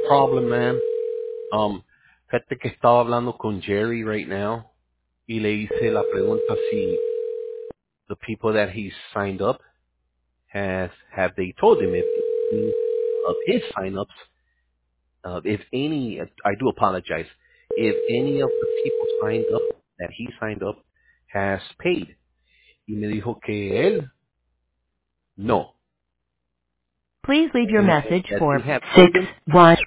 problem, man. Fíjate que estaba hablando con Jerry right now y le hice la pregunta si the people that he signed up have they told him if any of his sign-ups, if any, I do apologize, if any of the people signed up that he signed up has paid. Y me dijo que él no. Please leave your And message that he for had told him 61